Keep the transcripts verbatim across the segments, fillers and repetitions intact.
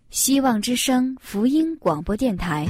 希望之声福音广播电台。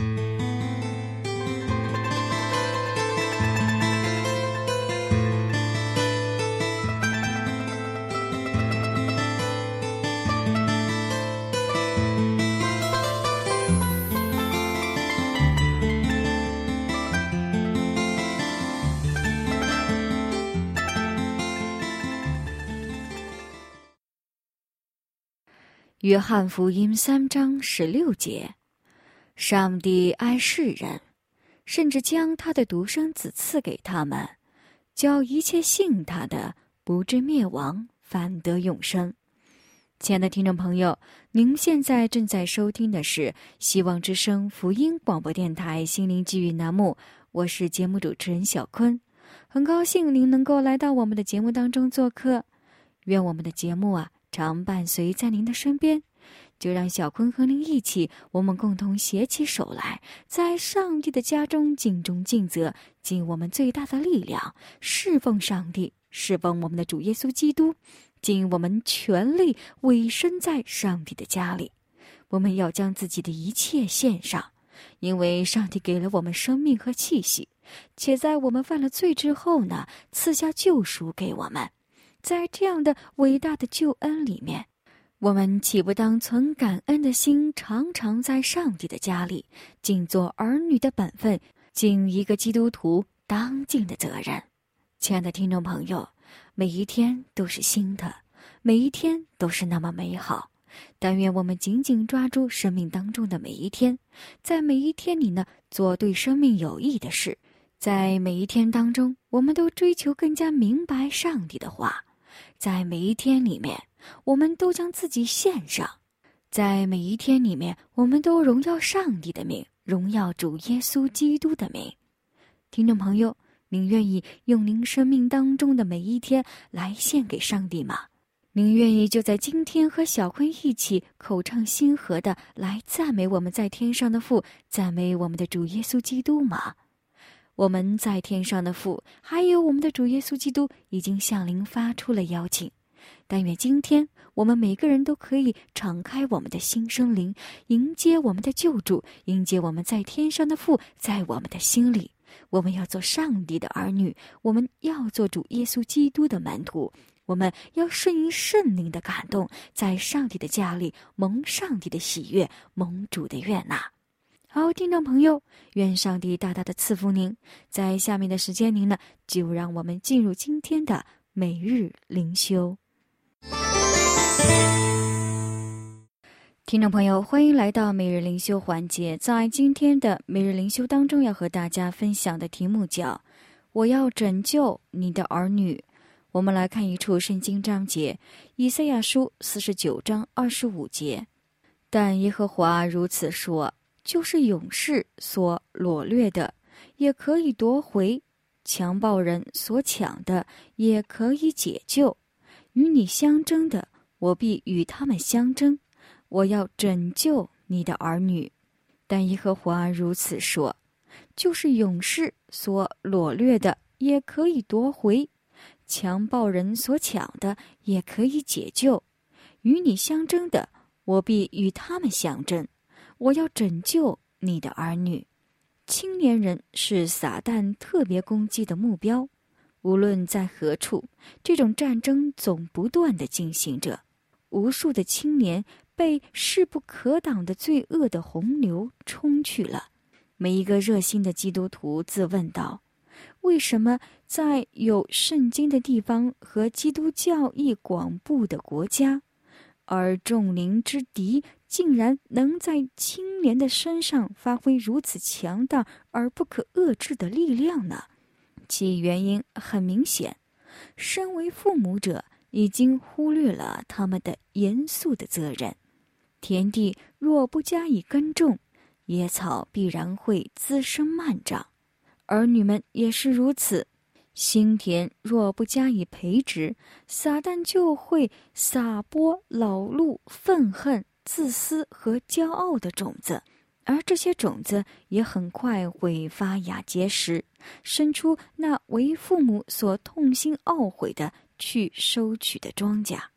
约翰福音三章十六节，上帝爱世人，甚至将他的独生子赐给他们，叫一切信他的不至灭亡，反得永生。亲爱的听众朋友，您现在正在收听的是希望之声福音广播电台心灵寄语栏目，我是节目主持人小坤，很高兴您能够来到我们的节目当中做客。愿我们的节目啊常伴随在您的身边，就让小坤和您一起，我们共同携起手来，在上帝的家中尽忠尽责，尽我们最大的力量，侍奉上帝，侍奉我们的主耶稣基督，尽我们全力委身在上帝的家里。我们要将自己的一切献上，因为上帝给了我们生命和气息，且在我们犯了罪之后呢，赐下救赎给我们。在这样的伟大的救恩里面，我们岂不当存感恩的心，常常在上帝的家里，尽做儿女的本分，尽一个基督徒当尽的责任。亲爱的听众朋友，每一天都是新的，每一天都是那么美好。但愿我们紧紧抓住生命当中的每一天，在每一天里呢，做对生命有益的事。在每一天当中，我们都追求更加明白上帝的话。在每一天里面，我们都将自己献上。在每一天里面，我们都荣耀上帝的名，荣耀主耶稣基督的名。听众朋友，您愿意用您生命当中的每一天来献给上帝吗？您愿意就在今天和小坤一起口唱心和的来赞美我们在天上的父，赞美我们的主耶稣基督吗？我们在天上的父，还有我们的主耶稣基督，已经向您发出了邀请。但愿今天我们每个人都可以敞开我们的心生灵，迎接我们的救主，迎接我们在天上的父在我们的心里。我们要做上帝的儿女，我们要做主耶稣基督的门徒，我们要顺应圣灵的感动，在上帝的家里蒙上帝的喜悦，蒙主的悦纳。好，听众朋友，愿上帝大大的赐福您。在下面的时间里呢，就让我们进入今天的每日灵修。听众朋友，欢迎来到每日灵修环节。在今天的每日灵修当中，要和大家分享的题目叫我要拯救你的儿女。我们来看一处圣经章节，以赛亚书四十九章二十五节。但耶和华如此说，就是勇士所掳掠的，也可以夺回；强暴人所抢的，也可以解救。与你相争的，我必与他们相争。我要拯救你的儿女。但耶和华如此说，就是勇士所掳掠的，也可以夺回；强暴人所抢的，也可以解救。与你相争的，我必与他们相争。我要拯救你的儿女。青年人是撒旦特别攻击的目标，无论在何处，这种战争总不断地进行着。无数的青年被势不可挡的罪恶的洪流冲去了。每一个热心的基督徒自问道，为什么在有圣经的地方和基督教义广布的国家，而众灵之敌竟然能在青年的身上发挥如此强大而不可遏制的力量呢？其原因很明显，身为父母者已经忽略了他们的严肃的责任。田地若不加以耕种，野草必然会滋生蔓长。儿女们也是如此，心田若不加以培植，撒旦就会撒播恼怒、愤恨、自私和骄傲的种子，而这些种子也很快会发芽结实，生出那为父母所痛心懊悔的去收取的庄稼。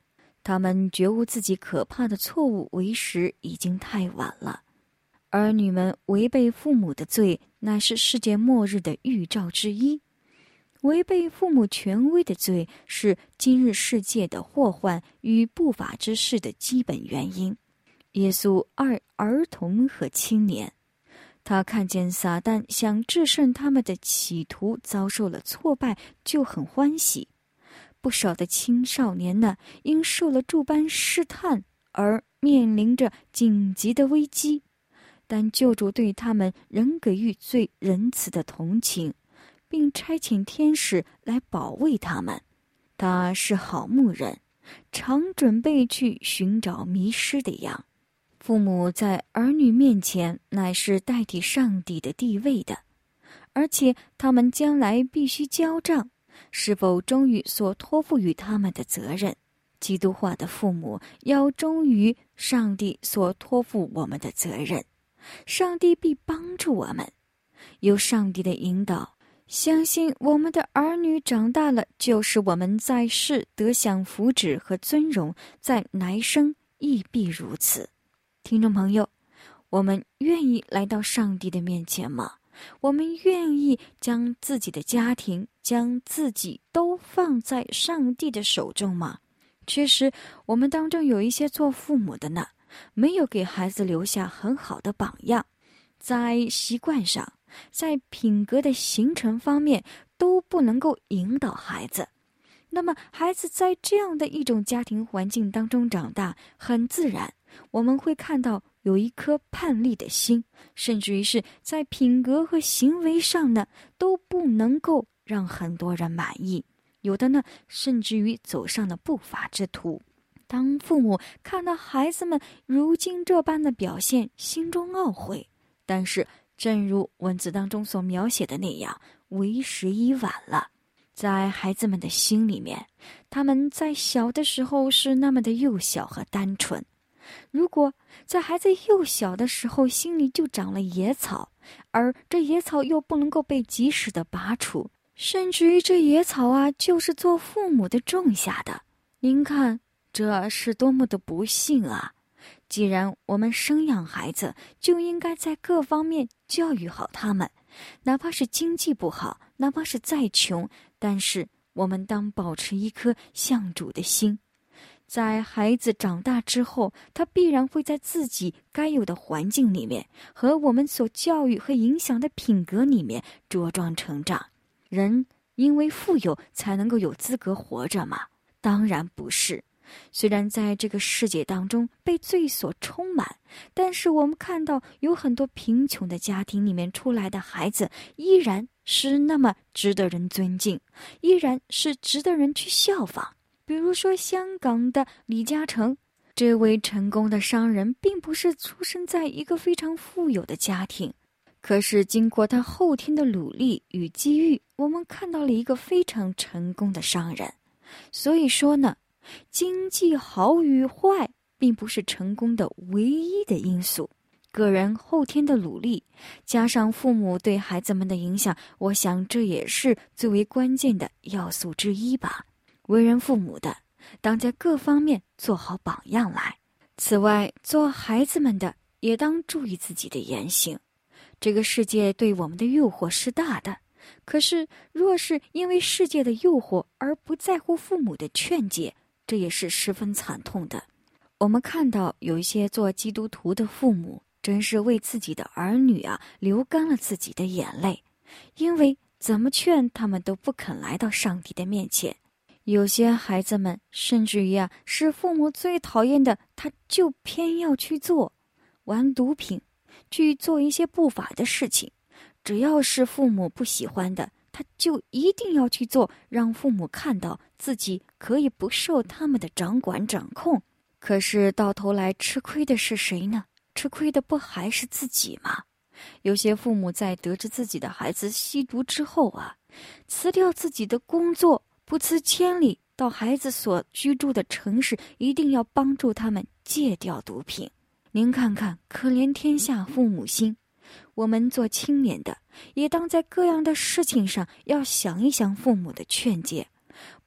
他们觉悟自己可怕的错误为时已经太晚了。儿女们违背父母的罪，乃是世界末日的预兆之一。违背父母权威的罪，是今日世界的祸患与不法之事的基本原因。耶稣爱儿童和青年，他看见撒旦想制胜他们的企图遭受了挫败，就很欢喜。不少的青少年呢，因受了诸般试探而面临着紧急的危机，但救主对他们仍给予最仁慈的同情，并差遣天使来保卫他们。他是好牧人，常准备去寻找迷失的羊。父母在儿女面前乃是代替上帝的地位的，而且他们将来必须交账，是否忠于所托付于他们的责任。基督化的父母要忠于上帝所托付我们的责任，上帝必帮助我们。有上帝的引导，相信我们的儿女长大了，就是我们在世得享福祉和尊荣，在来生亦必如此。听众朋友，我们愿意来到上帝的面前吗？我们愿意将自己的家庭，将自己都放在上帝的手中吗？确实，我们当中有一些做父母的呢，没有给孩子留下很好的榜样，在习惯上，在品格的形成方面都不能够引导孩子。那么孩子在这样的一种家庭环境当中长大，很自然我们会看到有一颗叛逆的心，甚至于是在品格和行为上呢，都不能够让很多人满意。有的呢，甚至于走上了不法之途。当父母看到孩子们如今这般的表现，心中懊悔。但是正如文字当中所描写的那样，为时已晚了。在孩子们的心里面，他们在小的时候是那么的幼小和单纯。如果在孩子幼小的时候心里就长了野草，而这野草又不能够被及时的拔除，甚至于这野草啊就是做父母的种下的，您看这是多么的不幸啊！既然我们生养孩子，就应该在各方面教育好他们，哪怕是经济不好，哪怕是再穷，但是我们当保持一颗向主的心。在孩子长大之后，他必然会在自己该有的环境里面，和我们所教育和影响的品格里面茁壮成长。人因为富有才能够有资格活着吗？当然不是。虽然在这个世界当中被罪所充满，但是我们看到有很多贫穷的家庭里面出来的孩子，依然是那么值得人尊敬，依然是值得人去效仿。比如说香港的李嘉诚，这位成功的商人并不是出生在一个非常富有的家庭，可是经过他后天的努力与机遇，我们看到了一个非常成功的商人。所以说呢，经济好与坏并不是成功的唯一的因素，个人后天的努力加上父母对孩子们的影响，我想这也是最为关键的要素之一吧。为人父母的当在各方面做好榜样来。此外，做孩子们的也当注意自己的言行。这个世界对我们的诱惑是大的，可是若是因为世界的诱惑而不在乎父母的劝诫，这也是十分惨痛的。我们看到有一些做基督徒的父母，真是为自己的儿女啊流干了自己的眼泪，因为怎么劝他们都不肯来到上帝的面前。有些孩子们甚至于啊是父母最讨厌的，他就偏要去做，玩毒品，去做一些不法的事情。只要是父母不喜欢的，他就一定要去做，让父母看到自己可以不受他们的掌管掌控。可是到头来吃亏的是谁呢？吃亏的不还是自己吗？有些父母在得知自己的孩子吸毒之后啊，辞掉自己的工作，不辞千里到孩子所居住的城市，一定要帮助他们戒掉毒品。您看看，可怜天下父母心。我们做青年的也当在各样的事情上要想一想父母的劝诫，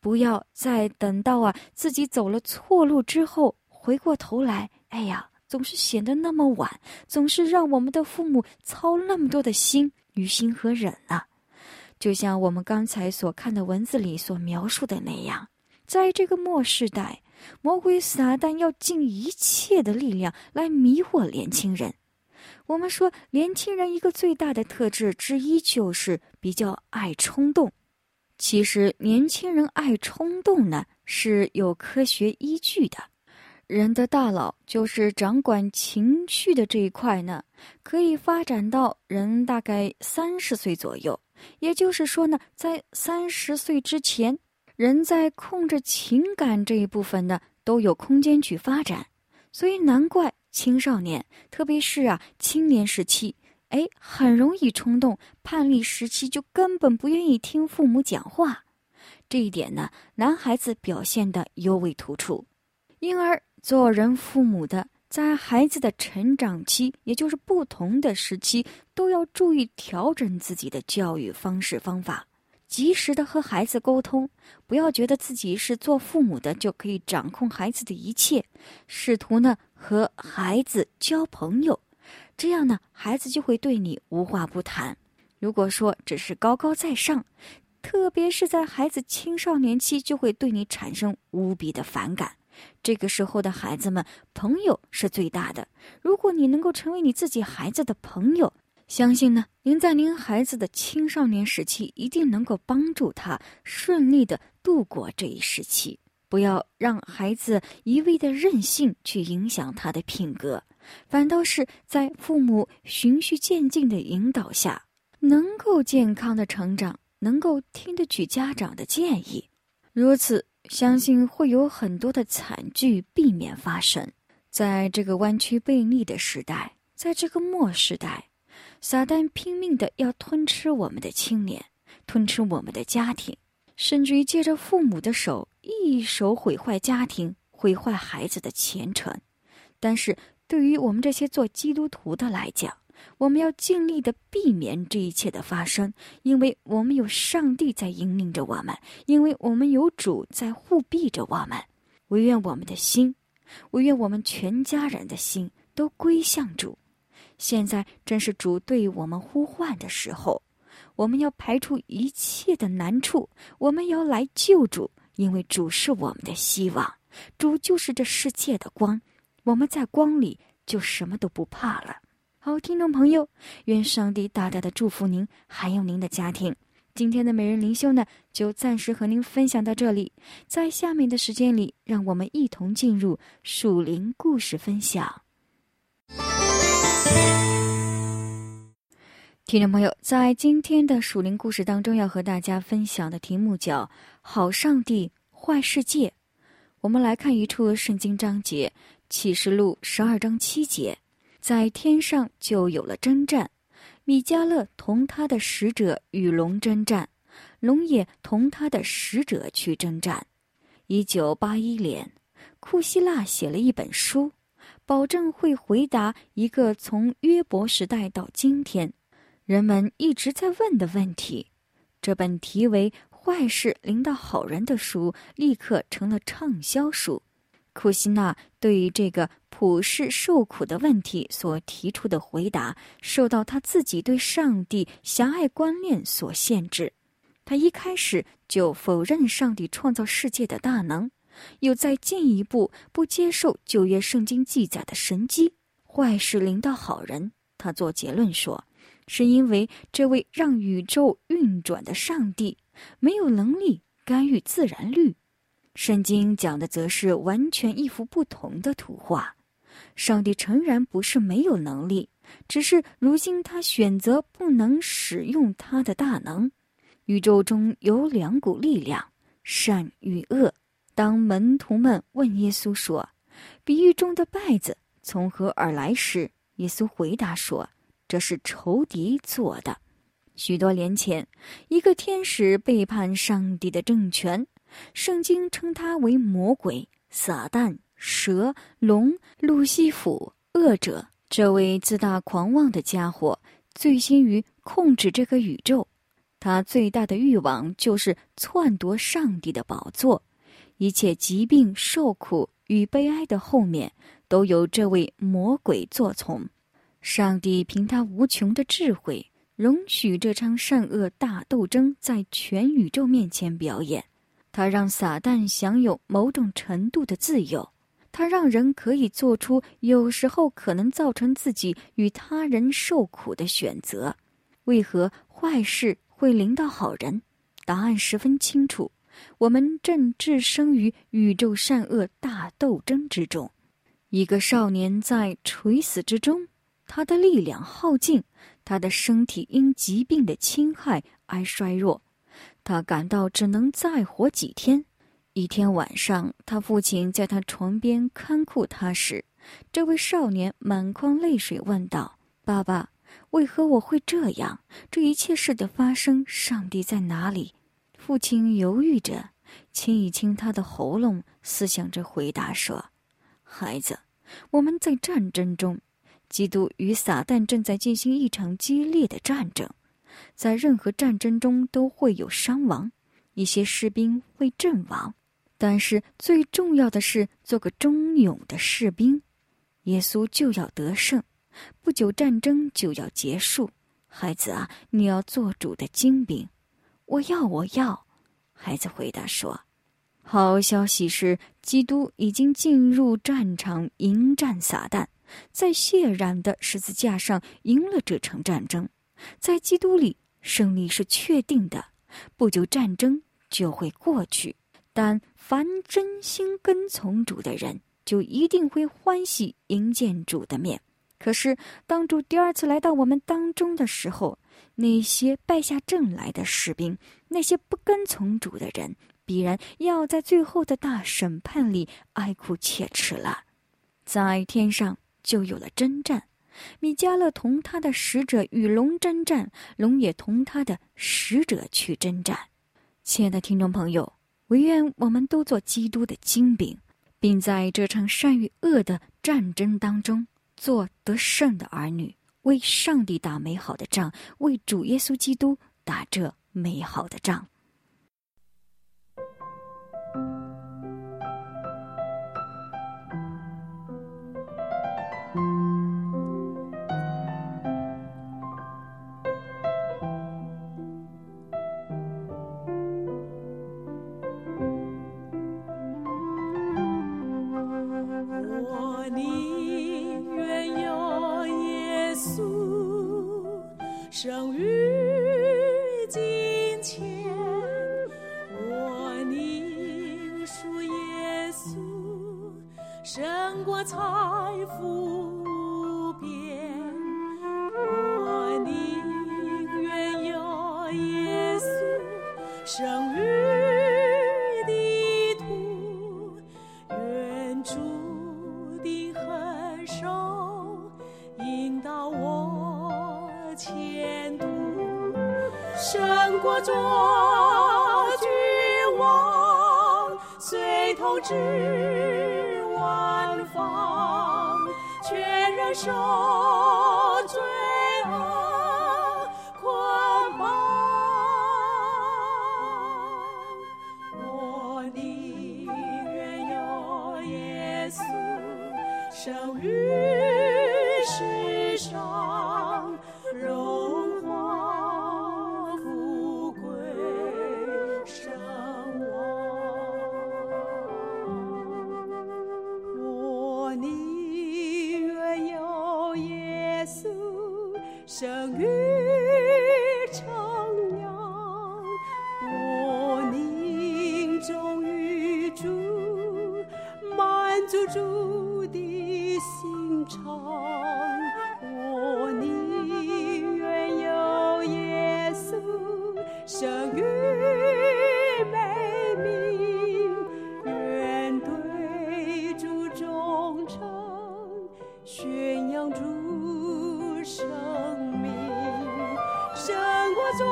不要再等到啊自己走了错路之后，回过头来，哎呀，总是显得那么晚，总是让我们的父母操那么多的心、于心和忍啊。就像我们刚才所看的文字里所描述的那样，在这个末世代，魔鬼撒旦要尽一切的力量来迷惑年轻人。我们说年轻人一个最大的特质之一就是比较爱冲动。其实年轻人爱冲动呢，是有科学依据的。人的大脑就是掌管情绪的这一块呢，可以发展到人大概三十岁左右。也就是说呢，在三十岁之前，人在控制情感这一部分呢，都有空间去发展。所以难怪青少年，特别是啊青年时期，哎，很容易冲动，叛逆时期就根本不愿意听父母讲话。这一点呢，男孩子表现得尤为突出。因而做人父母的，在孩子的成长期，也就是不同的时期，都要注意调整自己的教育方式方法，及时的和孩子沟通，不要觉得自己是做父母的就可以掌控孩子的一切，试图呢和孩子交朋友，这样呢孩子就会对你无话不谈。如果说只是高高在上，特别是在孩子青少年期，就会对你产生无比的反感。这个时候的孩子们，朋友是最大的。如果你能够成为你自己孩子的朋友，相信呢，您在您孩子的青少年时期一定能够帮助他顺利的度过这一时期。不要让孩子一味的任性去影响他的品格，反倒是在父母循序渐进的引导下，能够健康的成长，能够听得取家长的建议。如此，相信会有很多的惨剧避免发生。在这个弯曲背逆的时代，在这个末时代，撒旦拼命的要吞吃我们的青年，吞吃我们的家庭，甚至于借着父母的手，一手毁坏家庭，毁坏孩子的前程。但是对于我们这些做基督徒的来讲，我们要尽力的避免这一切的发生，因为我们有上帝在引领着我们，因为我们有主在护庇着我们。唯愿我们的心，唯愿我们全家人的心都归向主。现在正是主对我们呼唤的时候，我们要排除一切的难处，我们要来救主，因为主是我们的希望，主就是这世界的光，我们在光里就什么都不怕了。好，听众朋友，愿上帝大大的祝福您，还有您的家庭。今天的每日灵修呢，就暂时和您分享到这里。在下面的时间里，让我们一同进入属灵故事分享。听众朋友，在今天的属灵故事当中，要和大家分享的题目叫好上帝坏世界。我们来看一处圣经章节，启示录十二章七节。在天上就有了征战，米迦勒同他的使者与龙征战，龙也同他的使者去征战。一九八一年，库希腊写了一本书，保证会回答一个从约伯时代到今天人们一直在问的问题。这本题为坏事临到好人的书立刻成了畅销书。库希纳对于这个普世受苦的问题所提出的回答，受到他自己对上帝狭隘观念所限制。他一开始就否认上帝创造世界的大能，又再进一步不接受旧约圣经记载的神迹。坏事临到好人，他做结论说，是因为这位让宇宙运转的上帝没有能力干预自然律。圣经讲的则是完全一幅不同的图画。上帝诚然不是没有能力，只是如今他选择不能使用他的大能。宇宙中有两股力量，善与恶。当门徒们问耶稣说，比喻中的稗子从何而来时，耶稣回答说，这是仇敌做的。许多年前，一个天使背叛上帝的政权，圣经称他为魔鬼、撒旦、蛇、龙、路西弗、恶者。这位自大狂妄的家伙醉心于控制这个宇宙， 他最大的欲望就是篡夺上帝的宝座。一切疾病、受苦与悲哀的后面，都有这位魔鬼作从。上帝凭他无穷的智慧，容许这场善恶大斗争在全宇宙面前表演。他让撒旦享有某种程度的自由，他让人可以做出有时候可能造成自己与他人受苦的选择。为何坏事会临到好人？答案十分清楚，我们正置身于宇宙善恶大斗争之中。一个少年在垂死之中，他的力量耗尽，他的身体因疾病的侵害而衰弱，他感到只能再活几天。一天晚上，他父亲在他床边看顾他时，这位少年满眶泪水问道：爸爸，为何我会这样？这一切事的发生，上帝在哪里？父亲犹豫着，亲一亲他的喉咙，思想着回答说：孩子，我们在战争中，基督与撒旦正在进行一场激烈的战争。在任何战争中都会有伤亡，一些士兵会阵亡，但是最重要的是做个忠勇的士兵。耶稣就要得胜，不久战争就要结束。孩子啊，你要做主的精兵。我要，我要。孩子回答说。好消息是，基督已经进入战场迎战撒旦，在血染的十字架上赢了这场战争。在基督里，胜利是确定的，不久战争就会过去。但凡真心跟从主的人，就一定会欢喜迎见主的面。可是当主第二次来到我们当中的时候，那些败下阵来的士兵，那些不跟从主的人，必然要在最后的大审判里哀哭切齿了。在天上就有了征战，米迦勒同他的使者与龙征战，龙也同他的使者去征战。亲爱的听众朋友，唯愿我们都做基督的精兵，并在这场善与恶的战争当中做得胜的儿女，为上帝打美好的仗，为主耶稣基督打这美好的仗。 生于金钱，我宁属耶稣，胜过财富无边。我宁愿有耶稣，生于地土，愿注定恒守，引导我前途，胜过做君王，随统治万方，全人受罪恶捆绑。我宁愿有耶稣，生于世上，荣华富贵生王。我宁愿有耶稣，生于乘凉。我宁忠于主，满足主的心肠。我宁愿有耶稣，生于美名，愿对主忠诚，宣扬主生命，胜过做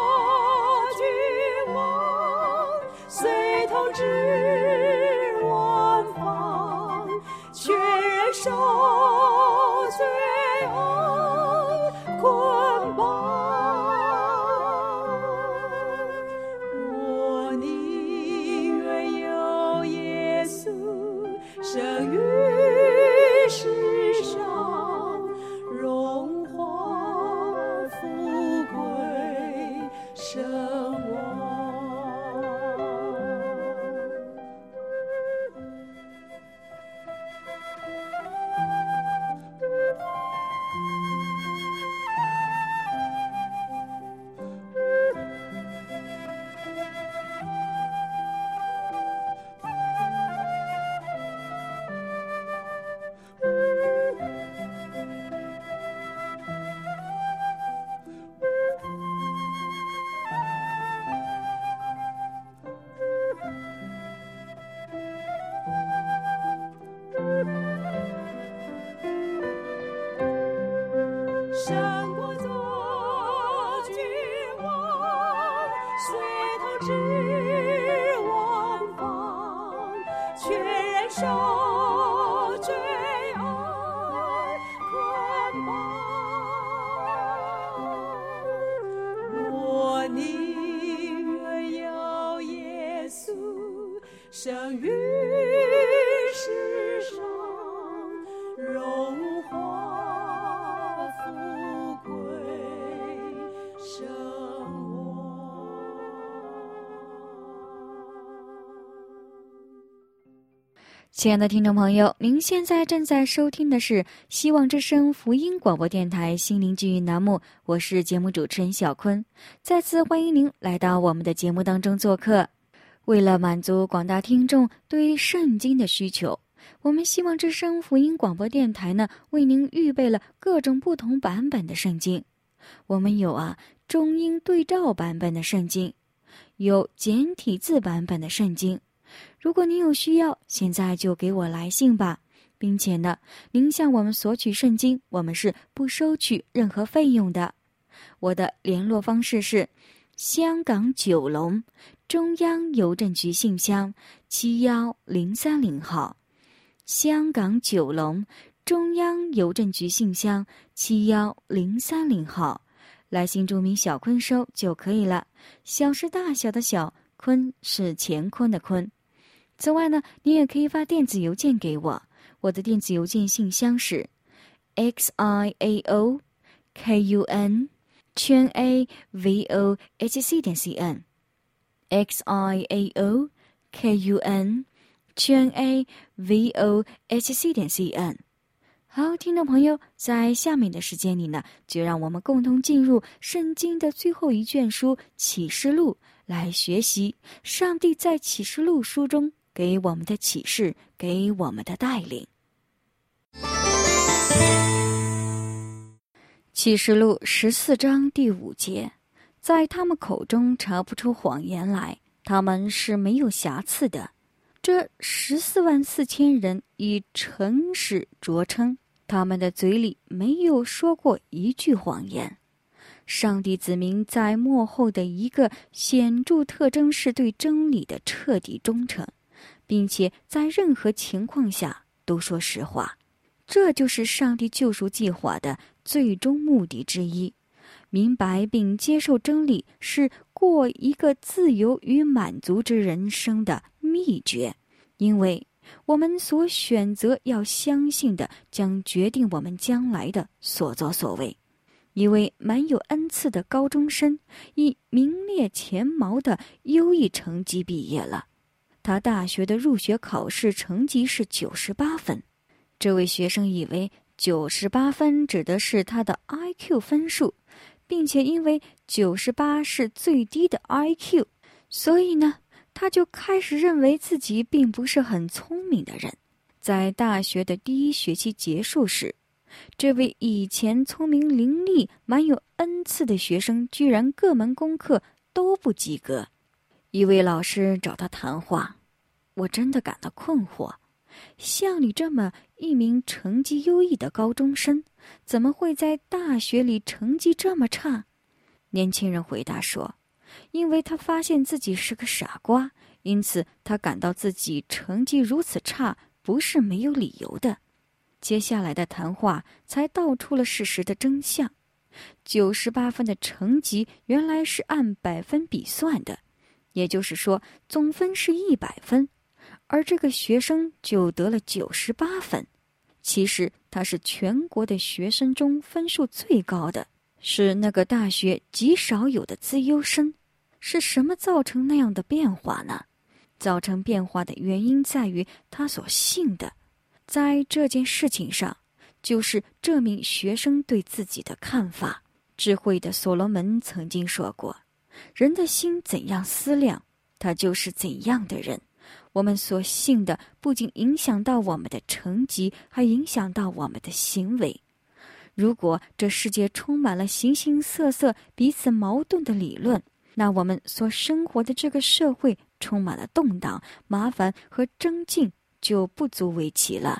君王，随统治万方，全人受罪恶捆绑。 胜过做君王，随同至王方，全然受罪恶捆绑。我宁愿有耶稣生于世上，荣华富贵生活。 亲爱的听众朋友，您现在正在收听的是希望之声福音广播电台心灵治愈栏目，我是节目主持人小坤，再次欢迎您来到我们的节目当中做客。为了满足广大听众对圣经的需求，我们希望之声福音广播电台呢，为您预备了各种不同版本的圣经。我们有啊中英对照版本的圣经，有简体字版本的圣经。如果您有需要，现在就给我来信吧，并且呢，您向我们索取圣经，我们是不收取任何费用的。我的联络方式是香港九龙中央邮政局信箱七一零三零号，香港九龙中央邮政局信箱七一零三零号，来信注明小坤收就可以了。小是大小的小，坤是乾坤的坤。此外呢，你也可以发电子邮件给我，我的电子邮件信箱是 x i a o k u n 圈 a v o h c 点 c n x i a o k u n 圈 a v o h c 点 c n。 好，听众朋友，在下面的时间里呢，就让我们共同进入圣经的最后一卷书启示录，来学习上帝在启示录书中给我们的启示，给我们的带领。启示录十四章第五节，在他们口中查不出谎言来，他们是没有瑕疵的。这十四万四千人以诚实着称，他们的嘴里没有说过一句谎言。上帝子民在末后的一个显著特征是对真理的彻底忠诚，并且在任何情况下都说实话。这就是上帝救赎计划的最终目的之一。明白并接受真理是过一个自由与满足之人生的秘诀，因为我们所选择要相信的将决定我们将来的所作所为。一位满有恩赐的高中生以名列前茅的优异成绩毕业了，他大学的入学考试成绩是九十八分。这位学生以为九十八分指的是他的 I Q 分数，并且因为九十八是最低的 I Q， 所以呢，他就开始认为自己并不是很聪明的人。在大学的第一学期结束时，这位以前聪明伶俐、满有恩赐的学生居然各门功课都不及格。一位老师找他谈话，我真的感到困惑，像你这么一名成绩优异的高中生，怎么会在大学里成绩这么差？年轻人回答说，因为他发现自己是个傻瓜，因此他感到自己成绩如此差不是没有理由的。接下来的谈话才道出了事实的真相。九十八分的成绩原来是按百分比算的，也就是说总分是一百分，而这个学生就得了九十八分。其实他是全国的学生中分数最高的，是那个大学极少有的资优生。是什么造成那样的变化呢？造成变化的原因在于他所信的。在这件事情上，就是这名学生对自己的看法。智慧的所罗门曾经说过，人的心怎样思量，他就是怎样的人。我们所信的不仅影响到我们的成绩，还影响到我们的行为。如果这世界充满了形形色色彼此矛盾的理论，那我们所生活的这个社会充满了动荡、麻烦和争竞，就不足为奇了。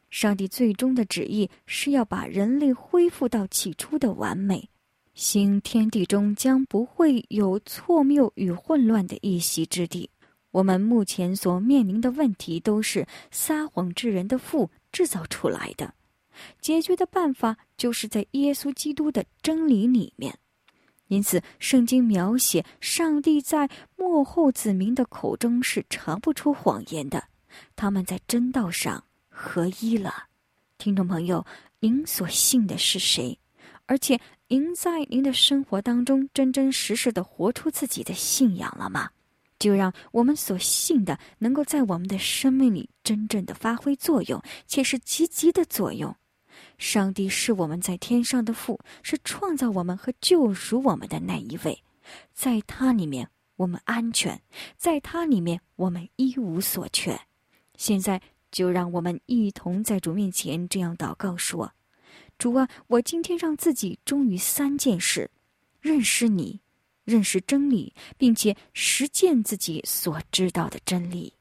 上帝最终的旨意是要把人类恢复到起初的完美，新天地中将不会有错谬与混乱的一席之地。我们目前所面临的问题都是撒谎之人的父制造出来的，解决的办法就是在耶稣基督的真理里面。因此圣经描写上帝在末后子民的口中是尝不出谎言的，他们在真道上合一了。听众朋友，您所信的是谁？而且您在您的生活当中真真实实地活出自己的信仰了吗？就让我们所信的能够在我们的生命里真正的发挥作用，且是积极的作用。上帝是我们在天上的父，是创造我们和救赎我们的那一位，在他里面我们安全，在他里面我们一无所缺。现在就让我们一同在主面前这样祷告说：主啊，我今天让自己忠于三件事：认识你，认识真理，并且实践自己所知道的真理。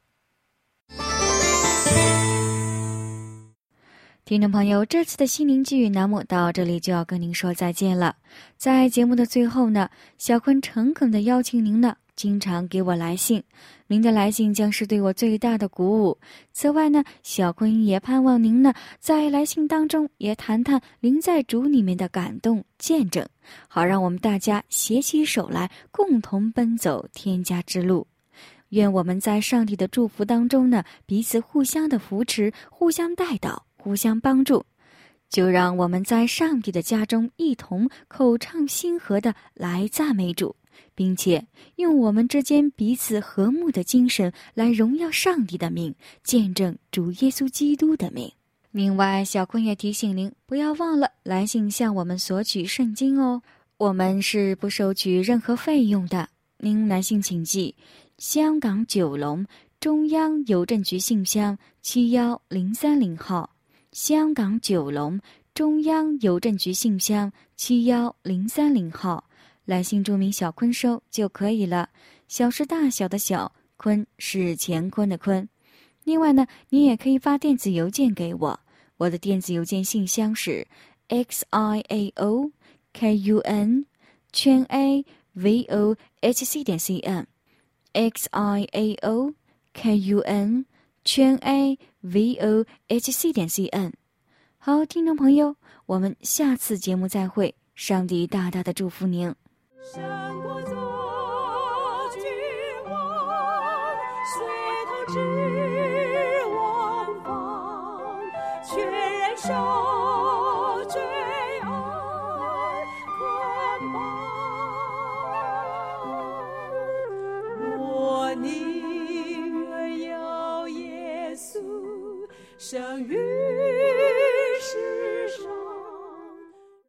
听众朋友，这次的心灵寄语栏目到这里就要跟您说再见了。在节目的最后呢，小坤诚恳地邀请您呢，经常给我来信，您的来信将是对我最大的鼓舞。此外呢，小坤也盼望您呢，在来信当中也谈谈您在主里面的感动见证，好让我们大家携起手来，共同奔走天家之路。愿我们在上帝的祝福当中呢，彼此互相的扶持，互相带导，互相帮助。就让我们在上帝的家中一同口唱心和的来赞美主，并且用我们之间彼此和睦的精神来荣耀上帝的名，见证主耶稣基督的名。另外，小坤也提醒您，不要忘了来信向我们索取圣经哦，我们是不收取任何费用的。您来信请寄香港九龙中央邮政局信箱七一零三零号，香港九龙中央邮政局信箱七一零三零号，来信注明小坤收就可以了。小是大小的小，坤是乾坤的坤。另外呢，你也可以发电子邮件给我，我的电子邮件信箱是 x i a o k u n 圈 a v o h c 点 c n x i a o k u n 圈 a v o h c 点 c n。 好，听众朋友，我们下次节目再会，上帝大大的祝福您。 胜过做君王，随头之王方，全人手